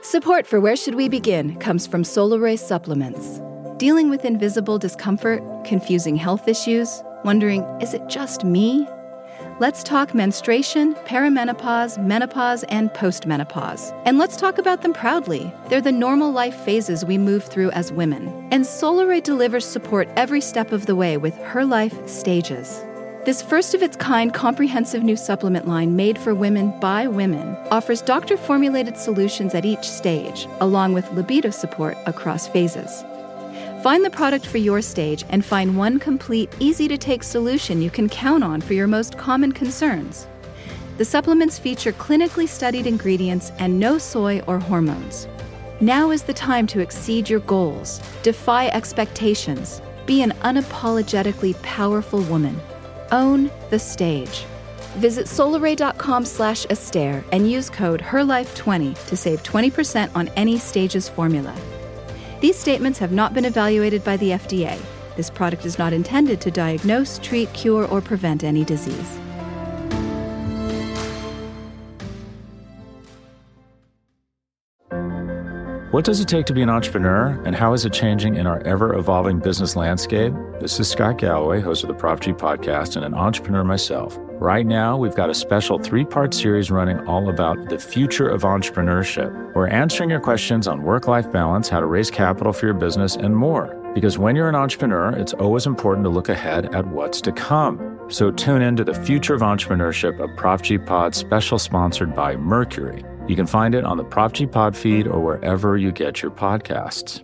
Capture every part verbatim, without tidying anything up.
Support for Where Should We Begin comes from Solaray Supplements. Dealing with invisible discomfort, confusing health issues, wondering, is it just me? Let's talk menstruation, perimenopause, menopause, and postmenopause. And let's talk about them proudly. They're the normal life phases we move through as women. And Solaray delivers support every step of the way with Her Life Stages. This first-of-its-kind comprehensive new supplement line made for women by women offers doctor-formulated solutions at each stage, along with libido support across phases. Find the product for your stage and find one complete, easy-to-take solution you can count on for your most common concerns. The supplements feature clinically studied ingredients and no soy or hormones. Now is the time to exceed your goals, defy expectations, be an unapologetically powerful woman. Own the stage. Visit solaray.com slash Astaire and use code her life twenty to save twenty percent on any Stages formula. These statements have not been evaluated by the F D A. This product is not intended to diagnose, treat, cure, or prevent any disease. What does it take to be an entrepreneur, and how is it changing in our ever-evolving business landscape? This is Scott Galloway, host of the Prop G Podcast and an entrepreneur myself. Right now, we've got a special three-part series running all about the future of entrepreneurship. We're answering your questions on work-life balance, how to raise capital for your business, and more. Because when you're an entrepreneur, it's always important to look ahead at what's to come. So tune in to the Future of Entrepreneurship, a Prop G Pod special sponsored by Mercury. You can find it on the Prop G Pod feed or wherever you get your podcasts.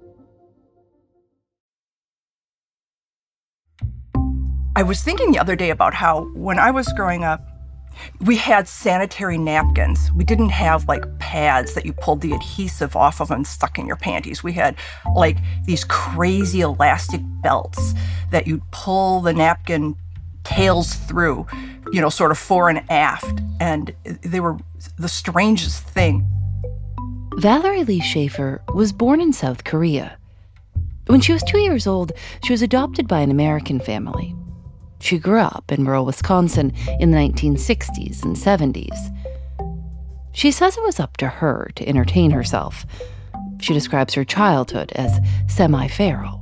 I was thinking the other day about how when I was growing up, we had sanitary napkins. We didn't have like pads that you pulled the adhesive off of and stuck in your panties. We had like these crazy elastic belts that you'd pull the napkin tails through, you know, sort of fore and aft. And they were the strangest thing. Valerie Lee Schaefer was born in South Korea. When she was two years old, she was adopted by an American family. She grew up in rural Wisconsin in the nineteen sixties and seventies. She says it was up to her to entertain herself. She describes her childhood as semi-feral.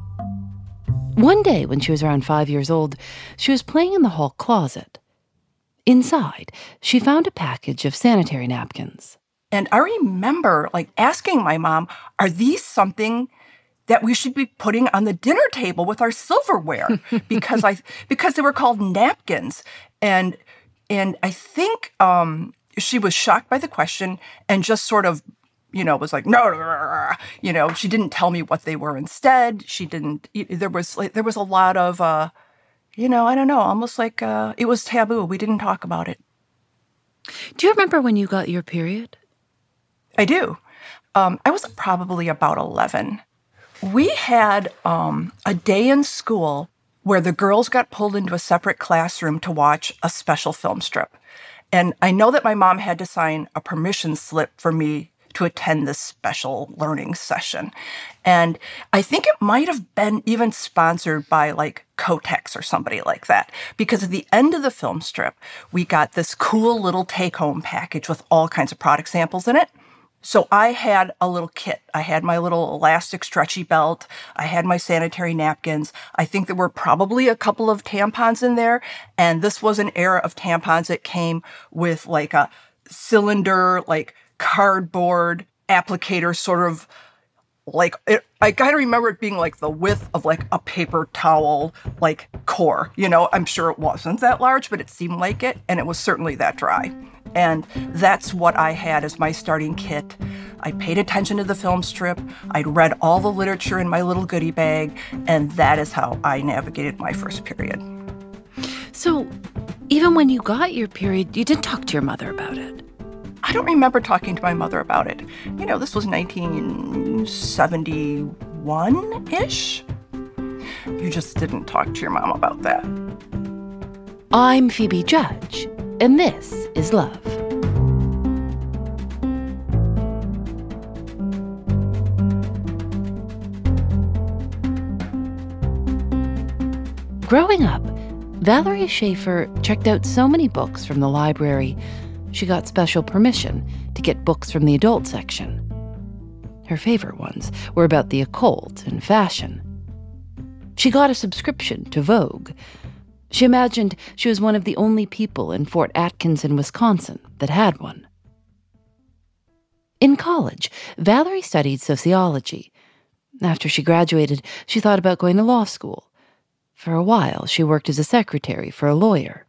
One day, when she was around five years old, she was playing in the hall closet. Inside, she found a package of sanitary napkins. And I remember, like, asking my mom, are these something that we should be putting on the dinner table with our silverware? because I because they were called napkins. And and I think um, she was shocked by the question and just sort of, you know, was like, no, you know, she didn't tell me what they were instead. She didn't, there was like, there was a lot of, uh, you know, I don't know, almost like uh, it was taboo. We didn't talk about it. Do you remember when you got your period? I do. Um, I was probably about eleven. We had um, a day in school where the girls got pulled into a separate classroom to watch a special film strip. And I know that my mom had to sign a permission slip for me to attend this special learning session. And I think it might have been even sponsored by like Kotex or somebody like that. Because at the end of the film strip, we got this cool little take-home package with all kinds of product samples in it. So I had a little kit. I had my little elastic stretchy belt. I had my sanitary napkins. I think there were probably a couple of tampons in there. And this was an era of tampons that came with like a cylinder, like cardboard applicator, sort of like, it, I kind of remember it being like the width of like a paper towel, like core. You know, I'm sure it wasn't that large, but it seemed like it. And it was certainly that dry. And that's what I had as my starting kit. I paid attention to the film strip. I'd read all the literature in my little goodie bag. And that is how I navigated my first period. So even when you got your period, you didn't talk to your mother about it? I don't remember talking to my mother about it. You know, this was nineteen seventy-one-ish. You just didn't talk to your mom about that. I'm Phoebe Judge, and this is Love. Growing up, Valerie Schaefer checked out so many books from the library, she got special permission to get books from the adult section. Her favorite ones were about the occult and fashion. She got a subscription to Vogue. She imagined she was one of the only people in Fort Atkinson, Wisconsin, that had one. In college, Valerie studied sociology. After she graduated, she thought about going to law school. For a while, she worked as a secretary for a lawyer.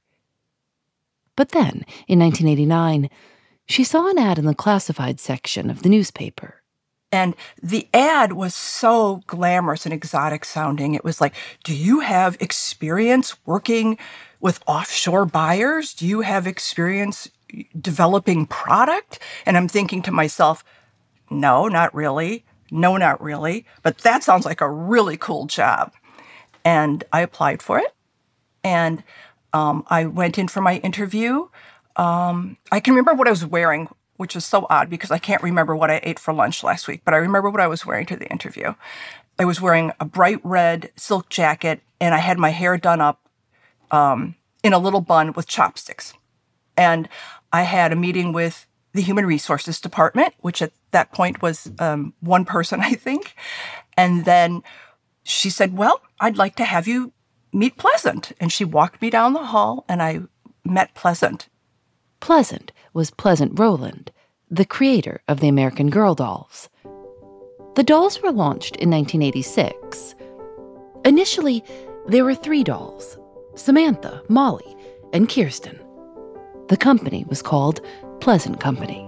But then, in nineteen eighty-nine, she saw an ad in the classified section of the newspaper. And the ad was so glamorous and exotic sounding. It was like, do you have experience working with offshore buyers? Do you have experience developing product? And I'm thinking to myself, no, not really. No, not really. But that sounds like a really cool job. And I applied for it. And um, I went in for my interview. Um, I can remember what I was wearing, which is so odd because I can't remember what I ate for lunch last week, but I remember what I was wearing to the interview. I was wearing a bright red silk jacket, and I had my hair done up um, in a little bun with chopsticks. And I had a meeting with the Human Resources Department, which at that point was um, one person, I think. And then she said, well, I'd like to have you meet Pleasant. And she walked me down the hall, and I met Pleasant. Pleasant was Pleasant Rowland, the creator of the American Girl dolls. The dolls were launched in nineteen eighty-six. Initially, there were three dolls, Samantha, Molly, and Kirsten. The company was called Pleasant Company.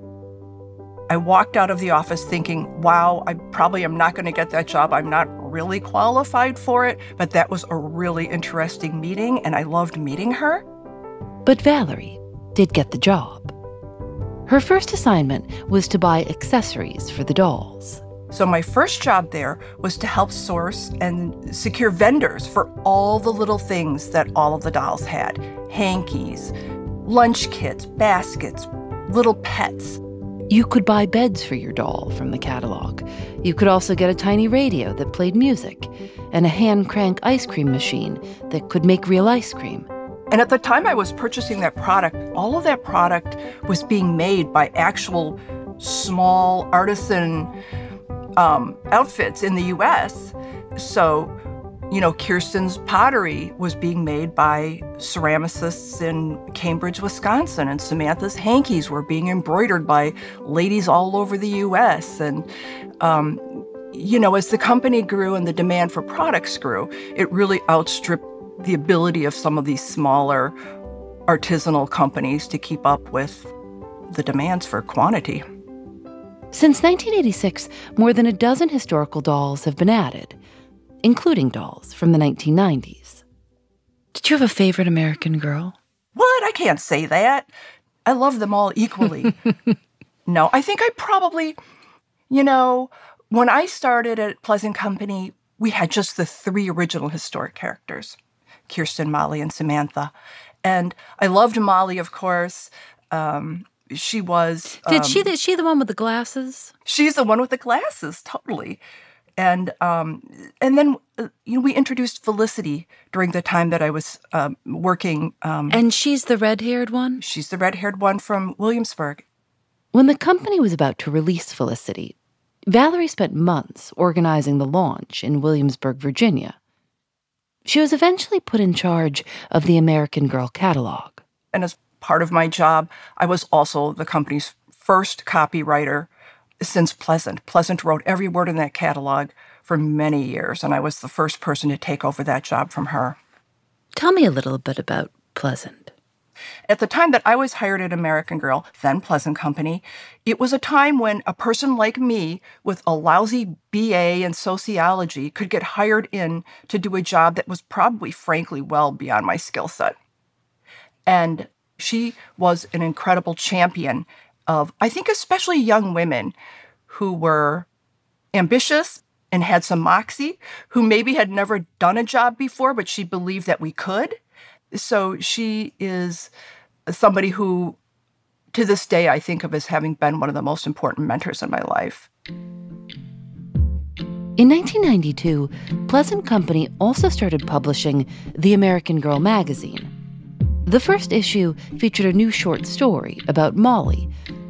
I walked out of the office thinking, wow, I probably am not going to get that job. I'm not really qualified for it, but that was a really interesting meeting, and I loved meeting her. But Valerie did get the job. Her first assignment was to buy accessories for the dolls. So my first job there was to help source and secure vendors for all the little things that all of the dolls had. Hankies, lunch kits, baskets, little pets. You could buy beds for your doll from the catalog. You could also get a tiny radio that played music and a hand-crank ice cream machine that could make real ice cream. And at the time I was purchasing that product, all of that product was being made by actual small artisan um, outfits in the U S. So, you know, Kirsten's pottery was being made by ceramicists in Cambridge, Wisconsin, and Samantha's hankies were being embroidered by ladies all over the U S. And, um, you know, as the company grew and the demand for products grew, it really outstripped the ability of some of these smaller artisanal companies to keep up with the demands for quantity. Since nineteen eighty-six, more than a dozen historical dolls have been added, including dolls from the nineteen nineties. Did you have a favorite American Girl? What? I can't say that. I love them all equally. No, I think I probably, you know, when I started at Pleasant Company, we had just the three original historic characters. Kirsten, Molly, and Samantha. And I loved Molly, of course. Um, she was... Um, Did she, is she the one with the glasses? She's the one with the glasses, totally. And um, and then, uh, you know, we introduced Felicity during the time that I was um, working. Um, and she's the red-haired one? She's the red-haired one from Williamsburg. When the company was about to release Felicity, Valerie spent months organizing the launch in Williamsburg, Virginia. She was eventually put in charge of the American Girl catalog. And as part of my job, I was also the company's first copywriter since Pleasant. Pleasant wrote every word in that catalog for many years, and I was the first person to take over that job from her. Tell me a little bit about Pleasant. At the time that I was hired at American Girl, then Pleasant Company, it was a time when a person like me with a lousy B A in sociology could get hired in to do a job that was probably, frankly, well beyond my skill set. And she was an incredible champion of, I think, especially young women who were ambitious and had some moxie, who maybe had never done a job before, but she believed that we could. So she is somebody who, to this day, I think of as having been one of the most important mentors in my life. In nineteen ninety-two, Pleasant Company also started publishing The American Girl magazine. The first issue featured a new short story about Molly,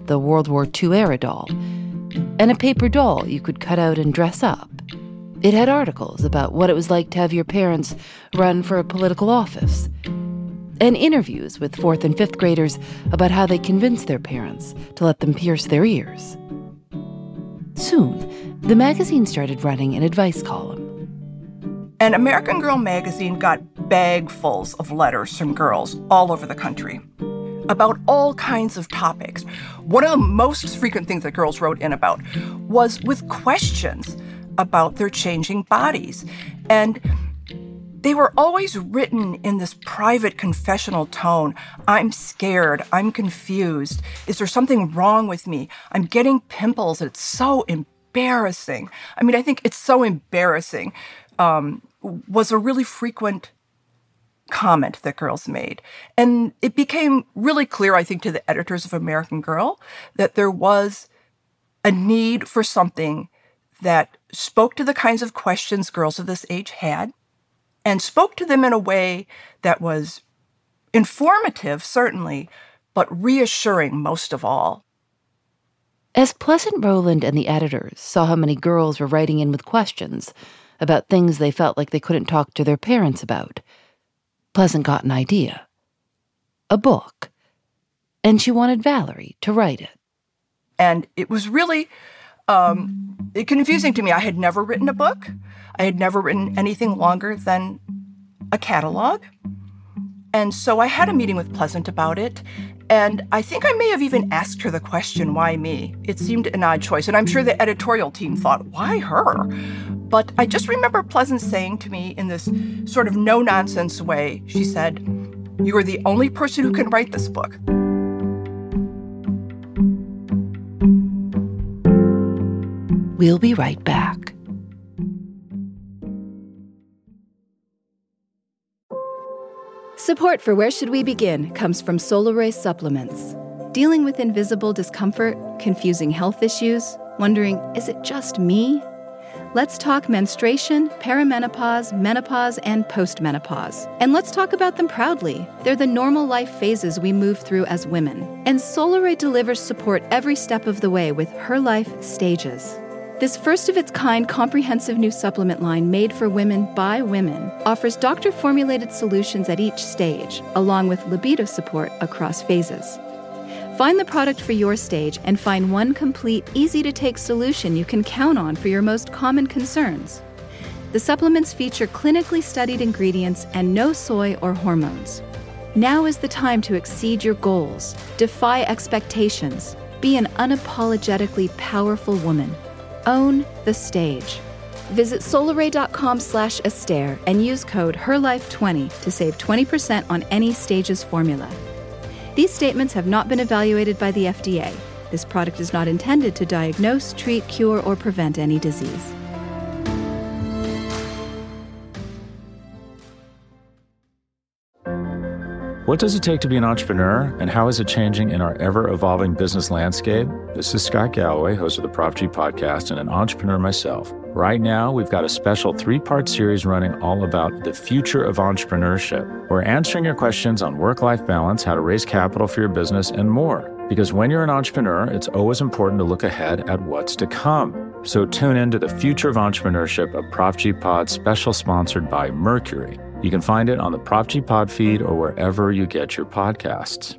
the World War Two era doll, and a paper doll you could cut out and dress up. It had articles about what it was like to have your parents run for a political office, and interviews with fourth and fifth graders about how they convinced their parents to let them pierce their ears. Soon, the magazine started running an advice column. And American Girl magazine got bagfuls of letters from girls all over the country about all kinds of topics. One of the most frequent things that girls wrote in about was with questions about their changing bodies. And they were always written in this private confessional tone. I'm scared. I'm confused. Is there something wrong with me? I'm getting pimples. It's so embarrassing. I mean, I think it's so embarrassing um, was a really frequent comment that girls made. And it became really clear, I think, to the editors of American Girl that there was a need for something that spoke to the kinds of questions girls of this age had, and spoke to them in a way that was informative, certainly, but reassuring most of all. As Pleasant Rowland and the editors saw how many girls were writing in with questions about things they felt like they couldn't talk to their parents about, Pleasant got an idea. A book. And she wanted Valerie to write it. And it was really um, confusing to me. I had never written a book. I had never written anything longer than a catalog. And so I had a meeting with Pleasant about it. And I think I may have even asked her the question, why me? It seemed an odd choice. And I'm sure the editorial team thought, why her? But I just remember Pleasant saying to me in this sort of no-nonsense way, she said, "You are the only person who can write this book." We'll be right back. Support for Where Should We Begin comes from Solaray Supplements. Dealing with invisible discomfort, confusing health issues, wondering, is it just me? Let's talk menstruation, perimenopause, menopause, and postmenopause. And let's talk about them proudly. They're the normal life phases we move through as women. And Solaray delivers support every step of the way with Her Life Stages. This first-of-its-kind comprehensive new supplement line made for women by women offers doctor-formulated solutions at each stage, along with libido support across phases. Find the product for your stage and find one complete, easy-to-take solution you can count on for your most common concerns. The supplements feature clinically studied ingredients and no soy or hormones. Now is the time to exceed your goals, defy expectations, be an unapologetically powerful woman. Own the stage. Visit solaray.com slash Astaire and use code her life twenty to save twenty percent on any Stages formula. These statements have not been evaluated by the F D A. This product is not intended to diagnose, treat, cure, or prevent any disease. What does it take to be an entrepreneur, and how is it changing in our ever-evolving business landscape? This is Scott Galloway, host of the Prop G podcast and an entrepreneur myself. Right now, we've got a special three-part series running all about the future of entrepreneurship. We're answering your questions on work-life balance, how to raise capital for your business, and more. Because when you're an entrepreneur, it's always important to look ahead at what's to come. So tune in to the Future of Entrepreneurship, a Prop G Pod special sponsored by Mercury. You can find it on the Prop G Pod feed or wherever you get your podcasts.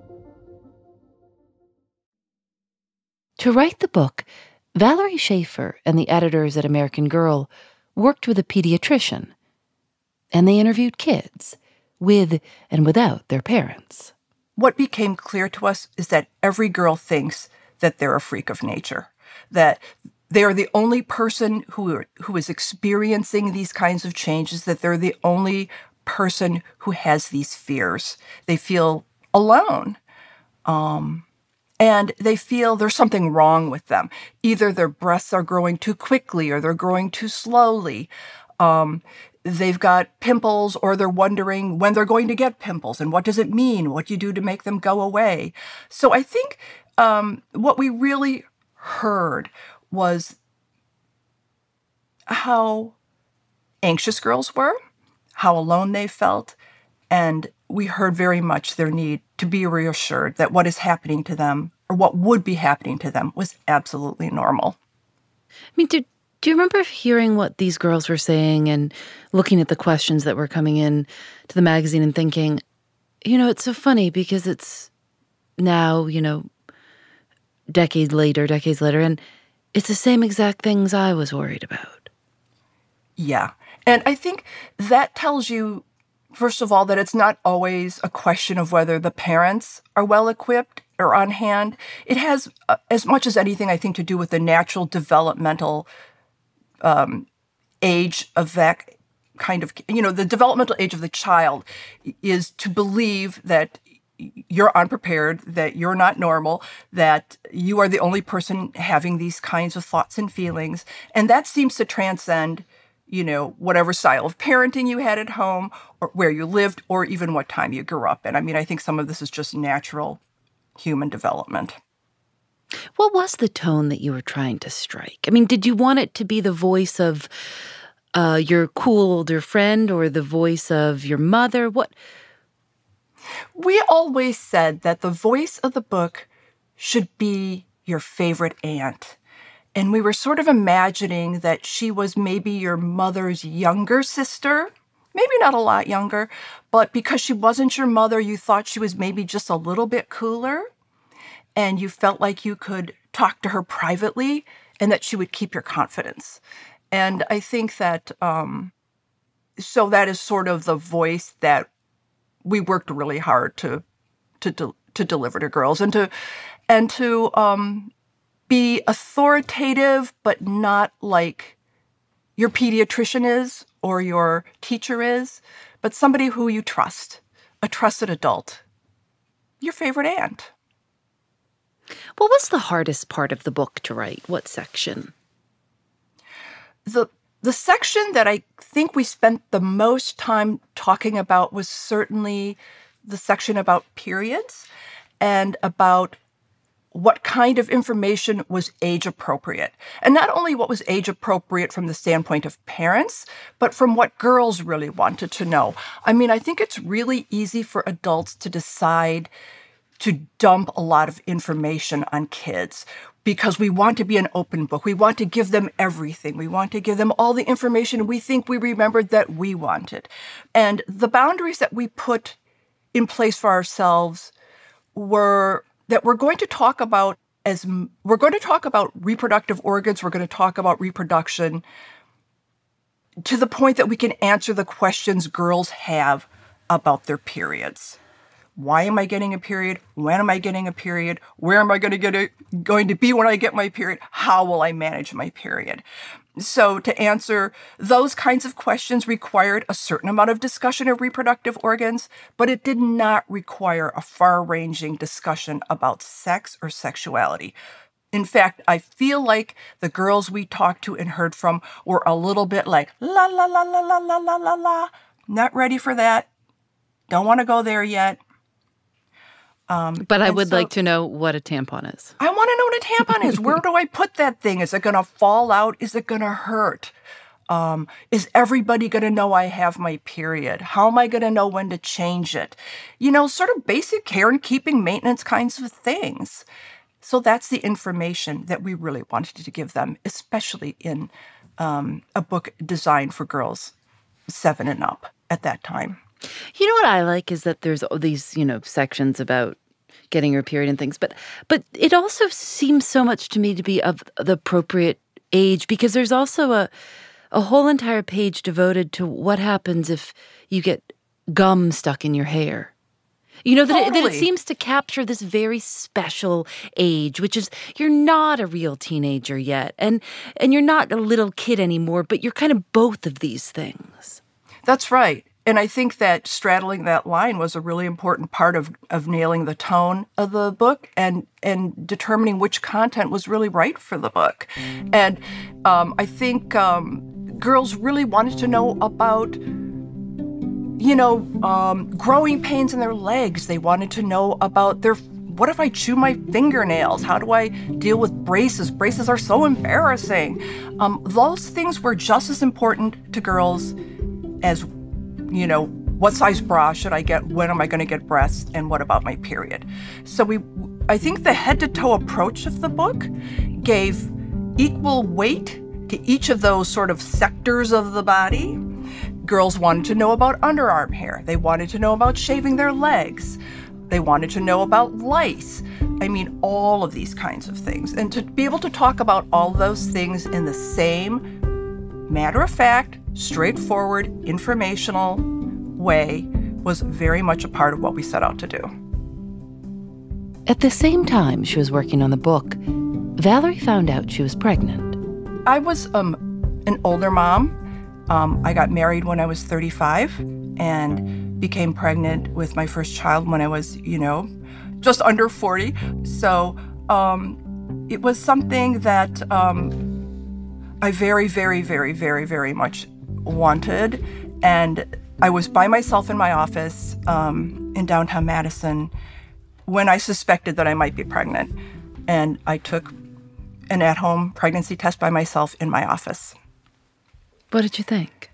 To write the book, Valerie Schaefer and the editors at American Girl worked with a pediatrician, and they interviewed kids, with and without their parents. What became clear to us is that every girl thinks that they're a freak of nature, that they are the only person who are, who is experiencing these kinds of changes, that they're the only person who has these fears. They feel alone. Um, and they feel there's something wrong with them. Either their breasts are growing too quickly or they're growing too slowly. Um, they've got pimples, or they're wondering when they're going to get pimples and what does it mean? What do you do to make them go away? So I think um, what we really heard was how anxious girls were, how alone they felt, and we heard very much their need to be reassured that what is happening to them or what would be happening to them was absolutely normal. I mean, do, do you remember hearing what these girls were saying and looking at the questions that were coming in to the magazine and thinking, you know, it's so funny because it's now, you know, decades later, decades later, and it's the same exact things I was worried about. Yeah. And I think that tells you, first of all, that it's not always a question of whether the parents are well-equipped or on hand. It has, uh, as much as anything, I think, to do with the natural developmental um, age of that kind of, you know, the developmental age of the child is to believe that you're unprepared, that you're not normal, that you are the only person having these kinds of thoughts and feelings. And that seems to transcend, you know, whatever style of parenting you had at home or where you lived or even what time you grew up in. I mean, I think some of this is just natural human development. What was the tone that you were trying to strike? I mean, did you want it to be the voice of uh, your cool older friend or the voice of your mother? What? We always said that the voice of the book should be your favorite aunt. And we were sort of imagining that she was maybe your mother's younger sister, maybe not a lot younger, but because she wasn't your mother, you thought she was maybe just a little bit cooler, and you felt like you could talk to her privately and that she would keep your confidence. And I think that, um, so that is sort of the voice that we worked really hard to to de- to deliver to girls and to and to um, be authoritative, but not like your pediatrician is or your teacher is, but somebody who you trust, a trusted adult, your favorite aunt. What was the hardest part of the book to write? What section? The The section that I think we spent the most time talking about was certainly the section about periods and about what kind of information was age appropriate. And not only what was age appropriate from the standpoint of parents, but from what girls really wanted to know. I mean, I think it's really easy for adults to decide to dump a lot of information on kids because we want to be an open book. We want to give them everything. We want to give them all the information we think we remembered that we wanted. And the boundaries that we put in place for ourselves were that we're going to talk about as we're going to talk about reproductive organs. We're going to talk about reproduction to the point that we can answer the questions girls have about their periods. Why am I getting a period? When am I getting a period? Where am I going to get it, going to be when I get my period? How will I manage my period? So to answer those kinds of questions required a certain amount of discussion of reproductive organs, but it did not require a far-ranging discussion about sex or sexuality. In fact, I feel like the girls we talked to and heard from were a little bit like, la, la, la, la, la, la, la, la, la. Not ready for that. Don't want to go there yet. Um, but I would so, like to know what a tampon is. I want to know what a tampon is. Where do I put that thing? Is it going to fall out? Is it going to hurt? Um, is everybody going to know I have my period? How am I going to know when to change it? You know, sort of basic care and keeping maintenance kinds of things. So that's the information that we really wanted to give them, especially in um, a book designed for girls seven and up at that time. You know what I like is that there's all these, you know, sections about getting your period and things, but but it also seems so much to me to be of the appropriate age because there's also a a whole entire page devoted to what happens if you get gum stuck in your hair. You know, that, totally. it, that it seems to capture this very special age, which is you're not a real teenager yet, and and you're not a little kid anymore, but you're kind of both of these things. That's right. And I think that straddling that line was a really important part of, of nailing the tone of the book and and determining which content was really right for the book. And um, I think um, girls really wanted to know about, you know, um, growing pains in their legs. They wanted to know about their, what if I chew my fingernails? How do I deal with braces? Braces are so embarrassing. Um, those things were just as important to girls as, you know, what size bra should I get? When am I going to get breasts? And what about my period? So we I think the head-to-toe approach of the book gave equal weight to each of those sort of sectors of the body. Girls wanted to know about underarm hair. They wanted to know about shaving their legs. They wanted to know about lice. I mean, all of these kinds of things. And to be able to talk about all those things in the same matter-of-fact, straightforward, informational way was very much a part of what we set out to do. At the same time she was working on the book, Valerie found out she was pregnant. I was um, an older mom. Um, I got married when I was thirty-five and became pregnant with my first child when I was, you know, just under forty. So um, it was something that um, I very, very, very, very, very much wanted. And I was by myself in my office um, in downtown Madison when I suspected that I might be pregnant. And I took an at-home pregnancy test by myself in my office. What did you think?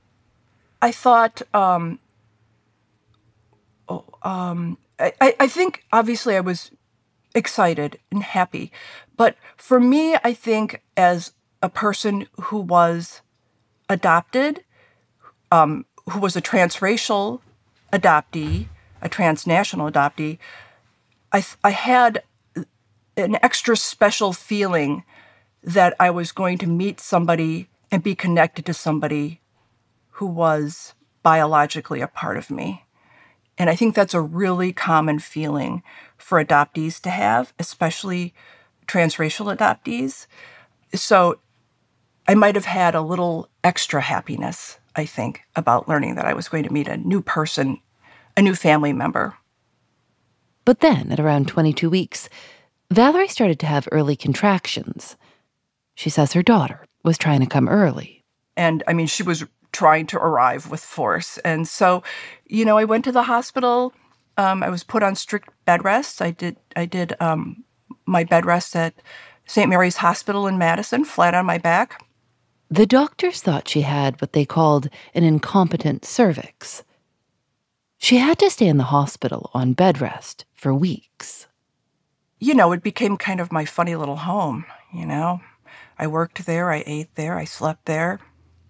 I thought, um, oh, um, I, I think obviously I was excited and happy. But for me, I think as a person who was adopted, um, who was a transracial adoptee, a transnational adoptee, I, I had an extra special feeling that I was going to meet somebody and be connected to somebody who was biologically a part of me. And I think that's a really common feeling for adoptees to have, especially transracial adoptees. So I might have had a little extra happiness, I think, about learning that I was going to meet a new person, a new family member. But then, at around twenty-two weeks, Valerie started to have early contractions. She says her daughter was trying to come early. And, I mean, she was trying to arrive with force. And so, you know, I went to the hospital. Um, I was put on strict bed rest. I did I did um, my bed rest at Saint Mary's Hospital in Madison, flat on my back. The doctors thought she had what they called an incompetent cervix. She had to stay in the hospital on bed rest for weeks. You know, it became kind of my funny little home, you know. I worked there, I ate there, I slept there.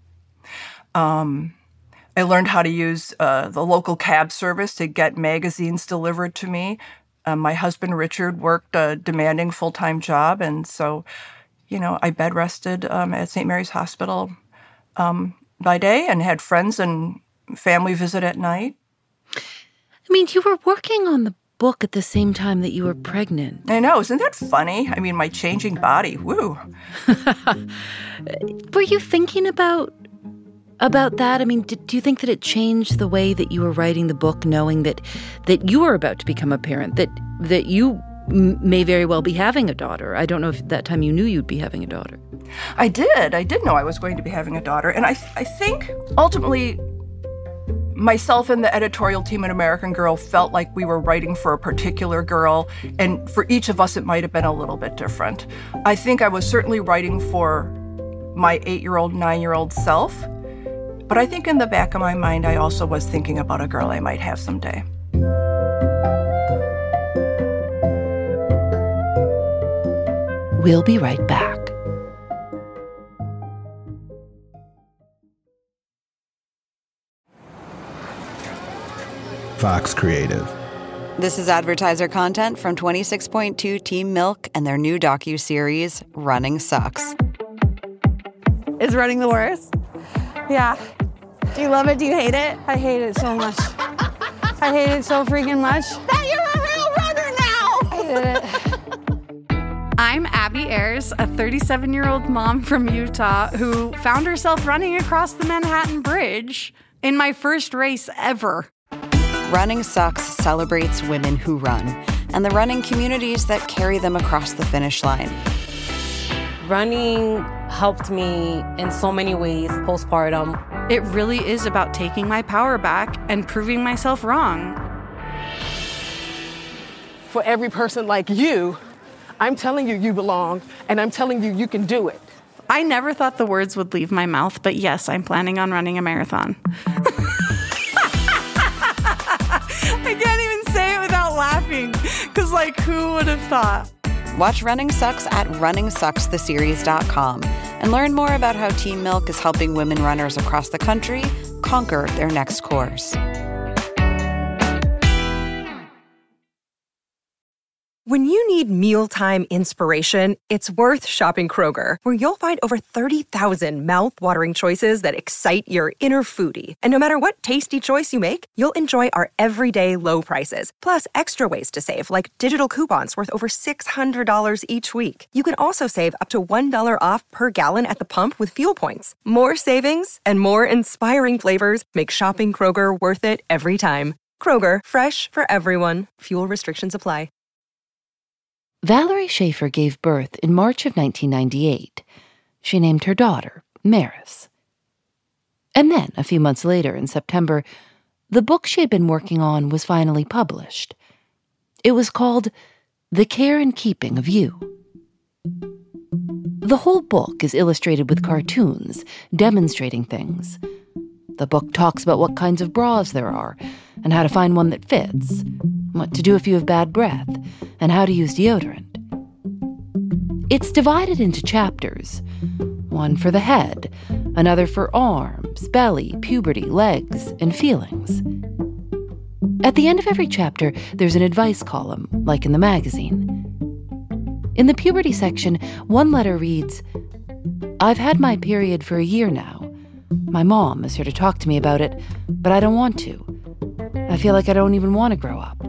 Um, I learned how to use uh, the local cab service to get magazines delivered to me. Um, my husband, Richard, worked a demanding full-time job, and so, you know, I bed rested um, at Saint Mary's Hospital um, by day and had friends and family visit at night. I mean, you were working on the book at the same time that you were pregnant. I know. Isn't that funny? I mean, my changing body. Woo. Were you thinking about about that? I mean, did, do you think that it changed the way that you were writing the book, knowing that that you were about to become a parent, that that you m- may very well be having a daughter? I don't know if at that time you knew you'd be having a daughter. I did. I did know I was going to be having a daughter. And I, I think ultimately myself and the editorial team at American Girl felt like we were writing for a particular girl, and for each of us it might have been a little bit different. I think I was certainly writing for my eight-year-old, nine-year-old self, but I think in the back of my mind I also was thinking about a girl I might have someday. We'll be right back. Fox Creative. This is advertiser content from twenty-six point two Team Milk and their new docuseries, Running Sucks. Is running the worst? Yeah. Do you love it? Do you hate it? I hate it so much. I hate it so freaking much. That you're a real runner now! I hate it. I'm Abby Ayers, a thirty-seven-year-old mom from Utah who found herself running across the Manhattan Bridge in my first race ever. Running Sucks celebrates women who run and the running communities that carry them across the finish line. Running helped me in so many ways postpartum. It really is about taking my power back and proving myself wrong. For every person like you, I'm telling you you belong, and I'm telling you you can do it. I never thought the words would leave my mouth, but yes, I'm planning on running a marathon. I can't even say it without laughing was like, who would have thought? Watch Running Sucks at running sucks the series dot com and learn more about how Team Milk is helping women runners across the country conquer their next course. When you need mealtime inspiration, it's worth shopping Kroger, where you'll find over thirty thousand mouth-watering choices that excite your inner foodie. And no matter what tasty choice you make, you'll enjoy our everyday low prices, plus extra ways to save, like digital coupons worth over six hundred dollars each week. You can also save up to one dollar off per gallon at the pump with fuel points. More savings and more inspiring flavors make shopping Kroger worth it every time. Kroger, fresh for everyone. Fuel restrictions apply. Valerie Schaefer gave birth in March of nineteen ninety-eight. She named her daughter Maris. And then, a few months later, in September, the book she had been working on was finally published. It was called The Care and Keeping of You. The whole book is illustrated with cartoons demonstrating things. The book talks about what kinds of bras there are and how to find one that fits, what to do if you have bad breath, and how to use deodorant. It's divided into chapters, one for the head, another for arms, belly, puberty, legs, and feelings. At the end of every chapter, there's an advice column, like in the magazine. In the puberty section, one letter reads, "I've had my period for a year now. My mom is here to talk to me about it, but I don't want to. I feel like I don't even want to grow up."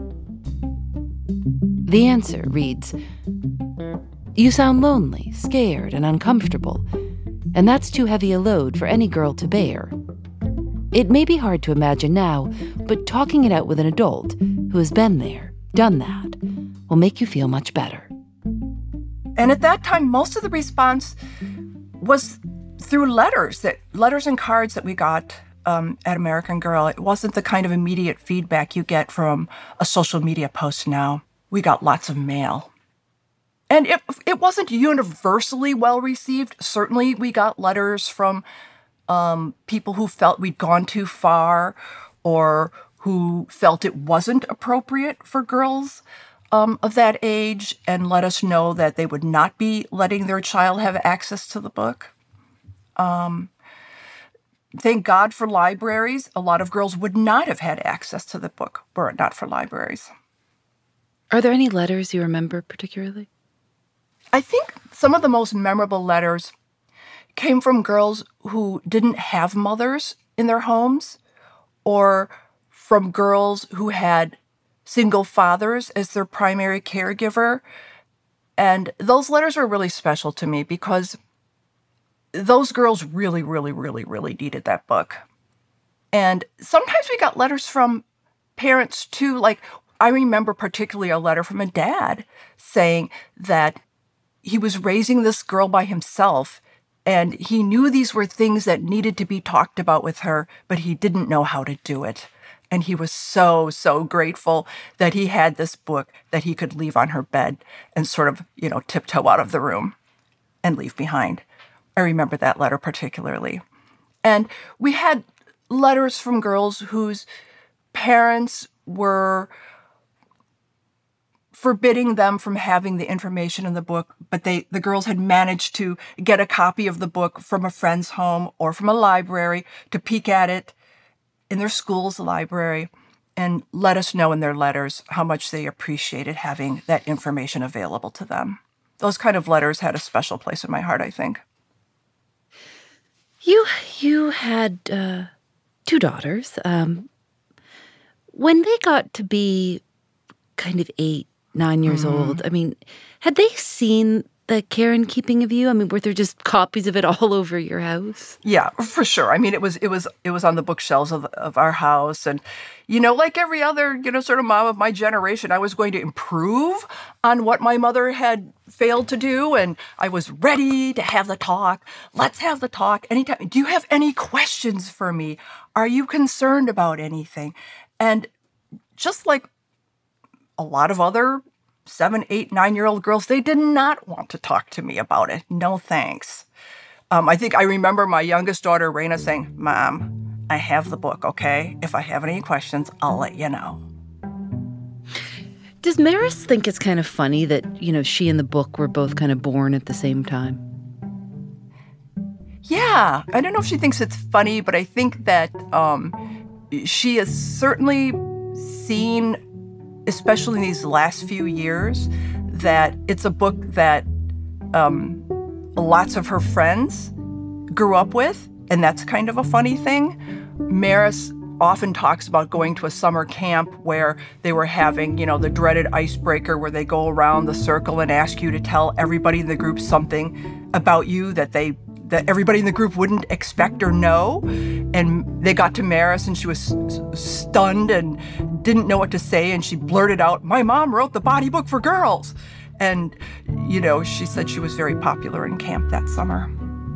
The answer reads, "You sound lonely, scared, and uncomfortable, and that's too heavy a load for any girl to bear. It may be hard to imagine now, but talking it out with an adult who has been there, done that, will make you feel much better." And at that time, most of the response was through letters, that letters and cards that we got um, at American Girl. It wasn't the kind of immediate feedback you get from a social media post now. We got lots of mail. And it, it wasn't universally well received. Certainly we got letters from um, people who felt we'd gone too far or who felt it wasn't appropriate for girls um, of that age and let us know that they would not be letting their child have access to the book. Um, thank God for libraries. A lot of girls would not have had access to the book were it not for libraries. Are there any letters you remember particularly? I think some of the most memorable letters came from girls who didn't have mothers in their homes or from girls who had single fathers as their primary caregiver. And those letters were really special to me because those girls really, really, really, really needed that book. And sometimes we got letters from parents too. Like, I remember particularly a letter from a dad saying that he was raising this girl by himself and he knew these were things that needed to be talked about with her, but he didn't know how to do it. And he was so, so grateful that he had this book that he could leave on her bed and sort of, you know, tiptoe out of the room and leave behind. I remember that letter particularly. And we had letters from girls whose parents were forbidding them from having the information in the book, but they the girls had managed to get a copy of the book from a friend's home or from a library to peek at it in their school's library and let us know in their letters how much they appreciated having that information available to them. Those kind of letters had a special place in my heart, I think. You you had uh, two daughters. Um, when they got to be kind of eight, nine years mm. old, I mean, had they seen the Care and Keeping of You? I mean, were there just copies of it all over your house? Yeah, for sure. I mean, it was it was it was on the bookshelves of of our house, and you know, like every other you know sort of mom of my generation, I was going to improve on what my mother had failed to do, and I was ready to have the talk. Let's have the talk anytime. Do you have any questions for me? Are you concerned about anything? And just like a lot of other seven, eight, nine-year-old girls, they did not want to talk to me about it. No thanks. Um, I think I remember my youngest daughter, Raina, saying, "Mom, I have the book, okay? If I have any questions, I'll let you know." Does Maris think it's kind of funny that, you know, she and the book were both kind of born at the same time? Yeah, I don't know if she thinks it's funny, but I think that um, she has certainly seen, especially in these last few years, that it's a book that um, lots of her friends grew up with, and that's kind of a funny thing. Maris often talks about going to a summer camp where they were having, you know, the dreaded icebreaker where they go around the circle and ask you to tell everybody in the group something about you that they that everybody in the group wouldn't expect or know. And they got to Maris and she was stunned and didn't know what to say, and she blurted out, "My mom wrote the body book for girls." And, you know, she said she was very popular in camp that summer.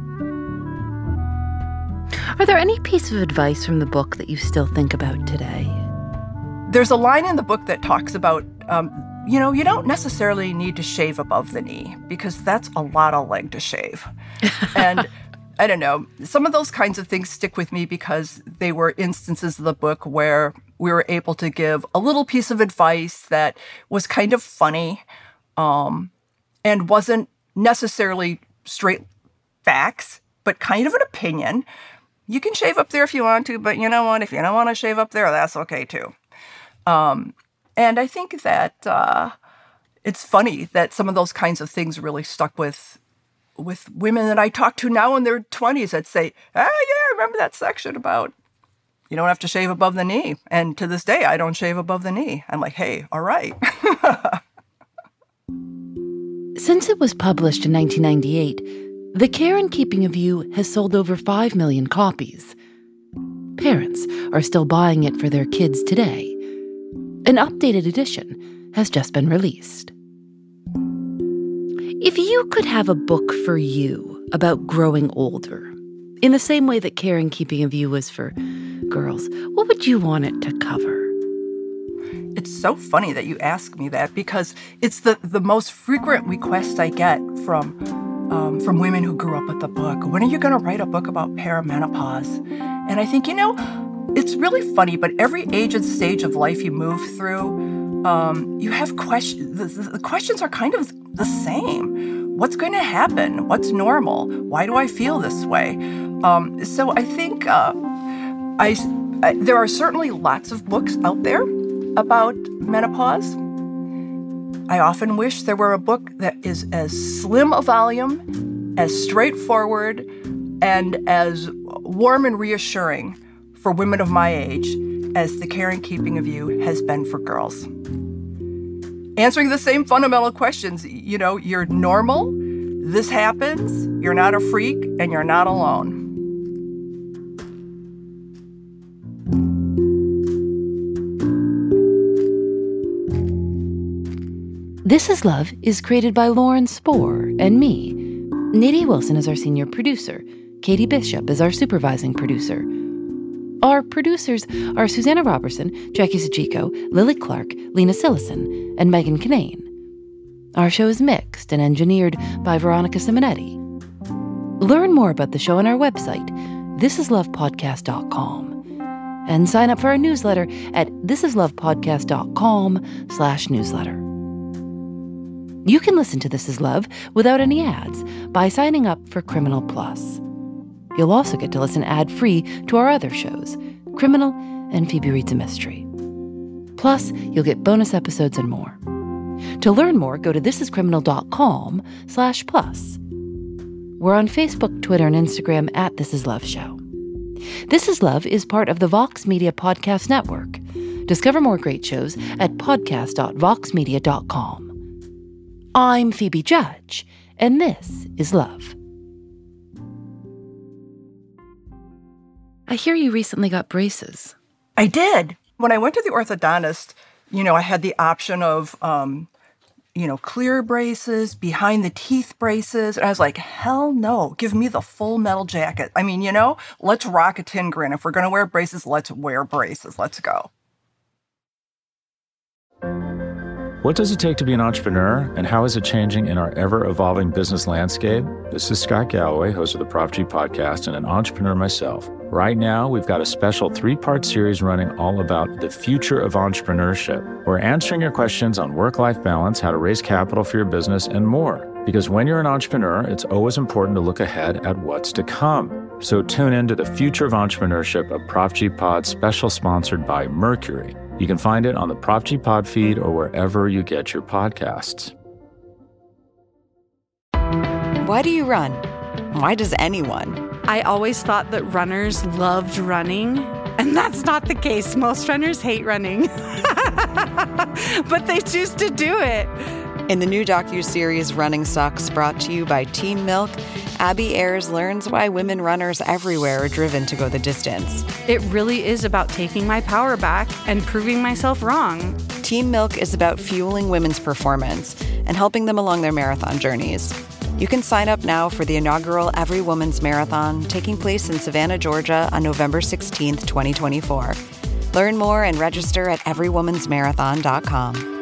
Are there any piece of advice from the book that you still think about today? There's a line in the book that talks about, um, you know, you don't necessarily need to shave above the knee because that's a lot of leg to shave. And I don't know, some of those kinds of things stick with me because they were instances of the book where we were able to give a little piece of advice that was kind of funny um, and wasn't necessarily straight facts, but kind of an opinion. You can shave up there if you want to, but you know what? If you don't want to shave up there, that's okay too. Um, and I think that uh, it's funny that some of those kinds of things really stuck with with women that I talk to now in their twenties that say, "Ah, yeah, I remember that section about you don't have to shave above the knee." And to this day, I don't shave above the knee. I'm like, hey, all right. Since it was published in nineteen ninety-eight, The Care and Keeping of You has sold over five million copies. Parents are still buying it for their kids today. An updated edition has just been released. If you could have a book for you about growing older, in the same way that Care and Keeping of You was for girls, what would you want it to cover? It's so funny that you ask me that because it's the, the most frequent request I get from Um, from women who grew up with the book. When are you going to write a book about perimenopause? And I think, you know, it's really funny, but every age and stage of life you move through, um, you have questions. The, the questions are kind of the same. What's going to happen? What's normal? Why do I feel this way? Um, so I think uh, I, I there are certainly lots of books out there about menopause. I often wish there were a book that is as slim a volume, as straightforward, and as warm and reassuring for women of my age as The Care and Keeping of You has been for girls. Answering the same fundamental questions, you know, you're normal, this happens, you're not a freak, and you're not alone. This Is Love is created by Lauren Spohr and me. Nadie Wilson is our senior producer. Katie Bishop is our supervising producer. Our producers are Susanna Robertson, Jackie Sachiko, Lily Clark, Lena Sillison, and Megan Kinane. Our show is mixed and engineered by Veronica Simonetti. Learn more about the show on our website, this is love podcast dot com. And sign up for our newsletter at thisislovepodcast.com slash newsletter. You can listen to This Is Love without any ads by signing up for Criminal Plus. You'll also get to listen ad-free to our other shows, Criminal and Phoebe Reads a Mystery. Plus, you'll get bonus episodes and more. To learn more, go to thisiscriminal.com slash plus. We're on Facebook, Twitter, and Instagram at This Is Love Show. This Is Love is part of the Vox Media Podcast Network. Discover more great shows at podcast dot vox media dot com. I'm Phoebe Judge, and this is Love. I hear you recently got braces. I did. When I went to the orthodontist, you know, I had the option of, um, you know, clear braces, behind the teeth braces. And I was like, hell no, give me the full metal jacket. I mean, you know, let's rock a tin grin. If we're going to wear braces, let's wear braces. Let's go. What does it take to be an entrepreneur, and how is it changing in our ever-evolving business landscape? This is Scott Galloway, host of the Prop G podcast and an entrepreneur myself. Right now, we've got a special three-part series running all about the future of entrepreneurship. We're answering your questions on work-life balance, how to raise capital for your business, and more. Because when you're an entrepreneur, it's always important to look ahead at what's to come. So tune in to the Future of Entrepreneurship, a Prop G Pod special sponsored by Mercury. You can find it on the Prop G Pod feed or wherever you get your podcasts. Why do you run? Why does anyone? I always thought that runners loved running, and that's not the case. Most runners hate running, but they choose to do it. In the new docuseries Running Sucks, brought to you by Team Milk, Abby Ayers learns why women runners everywhere are driven to go the distance. It really is about taking my power back and proving myself wrong. Team Milk is about fueling women's performance and helping them along their marathon journeys. You can sign up now for the inaugural Every Woman's Marathon, taking place in Savannah, Georgia on November sixteenth, twenty twenty-four. Learn more and register at every woman's marathon dot com.